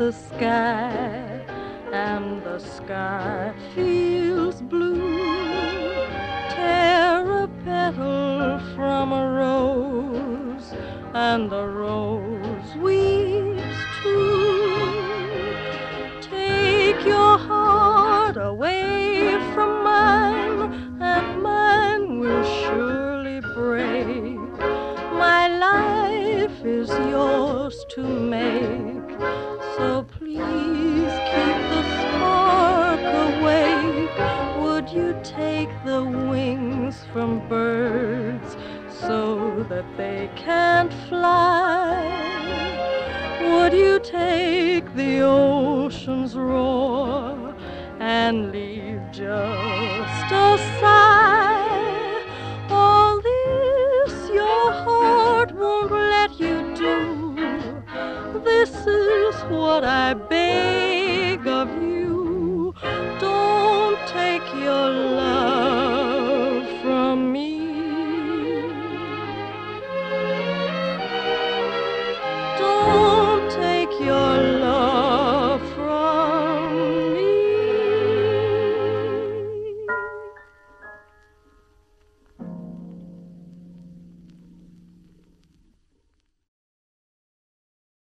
the sky, and the sky feels blue. Tear a petal from a rose, and the rose weeps too. Take your heart away from mine, and mine will surely break. My life is yours to make, so please keep the spark awake. Would you take the wings from birds so that they can't fly? Would you take the ocean's roar and leave just a sigh?